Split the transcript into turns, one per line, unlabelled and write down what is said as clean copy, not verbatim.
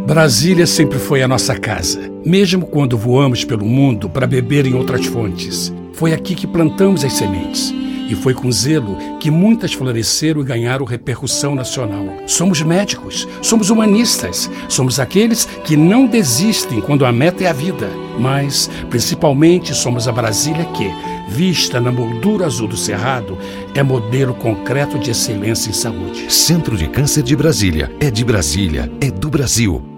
Brasília sempre foi a nossa casa, mesmo quando voamos pelo mundo para beber em outras fontes. Foi aqui que plantamos as sementes. E foi com zelo que muitas floresceram e ganharam repercussão nacional. Somos médicos, somos humanistas, somos aqueles que não desistem quando a meta é a vida. Mas, principalmente, somos a Brasília que, vista na moldura azul do Cerrado, é modelo concreto de excelência em saúde.
Centro de Câncer de Brasília. É de Brasília, é do Brasil.